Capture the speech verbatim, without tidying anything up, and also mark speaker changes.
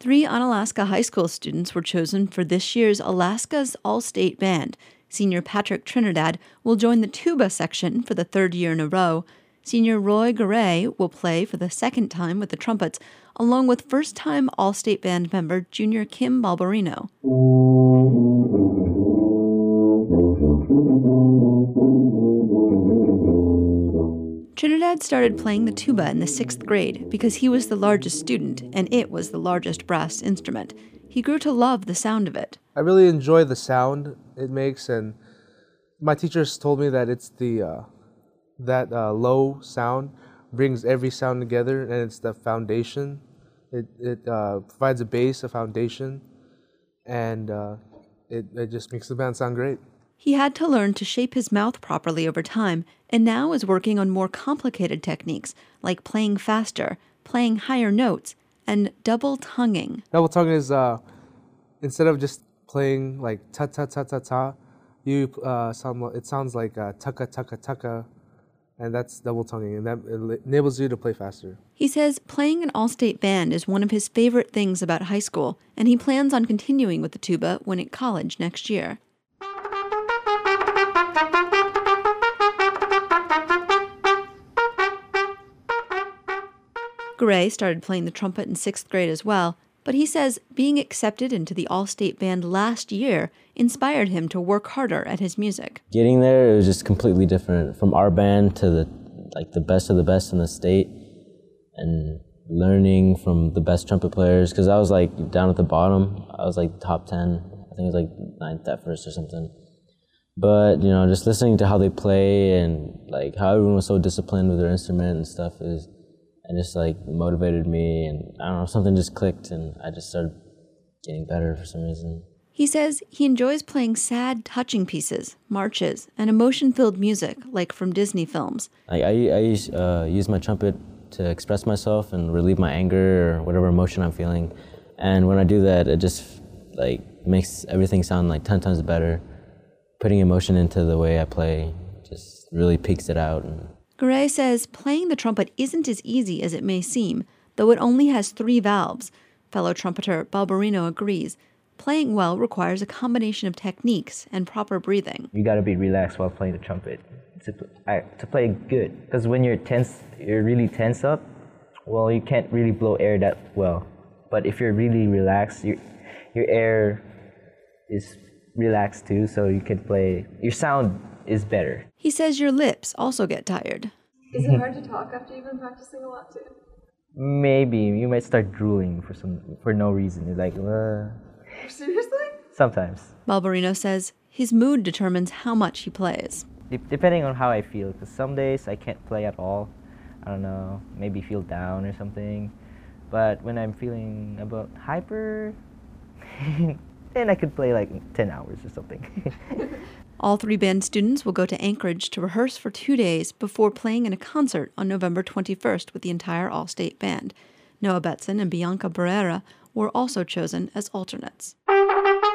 Speaker 1: Three Onalaska High School students were chosen for this year's Alaska's All-State Band. Senior Patrick Trinidad will join the tuba section for the third year in a row. Senior Roy Garay will play for the second time with the trumpets, along with first-time All-State Band member Junior Kim Balbarino. Trinidad started playing the tuba in the sixth grade because he was the largest student and it was the largest brass instrument. He grew to love the sound of it.
Speaker 2: I really enjoy the sound it makes, and my teachers told me that it's the uh, that uh, low sound brings every sound together, and it's the foundation. It it uh, provides a base, a foundation, and uh, it it just makes the band sound great.
Speaker 1: He had to learn to shape his mouth properly over time, and now is working on more complicated techniques, like playing faster, playing higher notes, and double tonguing.
Speaker 2: Double tongue is, uh, instead of just playing like ta-ta-ta-ta-ta, you, uh, sound, it sounds like uh, tucka-tucka-tucka, and that's double tonguing, and that enables you to play faster.
Speaker 1: He says playing an all-state band is one of his favorite things about high school, and he plans on continuing with the tuba when at college next year. Garay started playing the trumpet in sixth grade as well, but he says being accepted into the All-State Band last year inspired him to work harder at his music.
Speaker 3: Getting there, it was just completely different from our band to the like the best of the best in the state, and learning from the best trumpet players, because I was like down at the bottom. I was like top ten. I think it was like ninth at first or something. But, you know, just listening to how they play and like how everyone was so disciplined with their instrument and stuff is, and just like motivated me, and I don't know, something just clicked and I just started getting better for some reason.
Speaker 1: He says he enjoys playing sad, touching pieces, marches, and emotion-filled music like from Disney films.
Speaker 3: I, I, I use, uh, use my trumpet to express myself and relieve my anger or whatever emotion I'm feeling. And when I do that, it just like makes everything sound like ten times better. Putting emotion into the way I play just really peaks it out. And
Speaker 1: Garay says playing the trumpet isn't as easy as it may seem, though it only has three valves. Fellow trumpeter Balbarino agrees. Playing well requires a combination of techniques and proper breathing.
Speaker 4: You gotta be relaxed while playing the trumpet to, uh, to play good. Because when you're tense, you're really tense up, well, you can't really blow air that well. But if you're really relaxed, your, your air is relaxed too, so you can play, your sound is better.
Speaker 1: He says your lips also get tired.
Speaker 5: Is it hard to talk after you've been practicing a lot too?
Speaker 4: Maybe. You might start drooling for some for no reason. You're like, uh...
Speaker 5: Seriously?
Speaker 4: Sometimes.
Speaker 1: Balbarino says his mood determines how much he plays.
Speaker 4: De- depending on how I feel, because some days I can't play at all. I don't know, maybe feel down or something. But when I'm feeling about hyper, then I could play like ten hours or something.
Speaker 1: All three band students will go to Anchorage to rehearse for two days before playing in a concert on November twenty-first with the entire All-State Band. Noah Betson and Bianca Barrera were also chosen as alternates.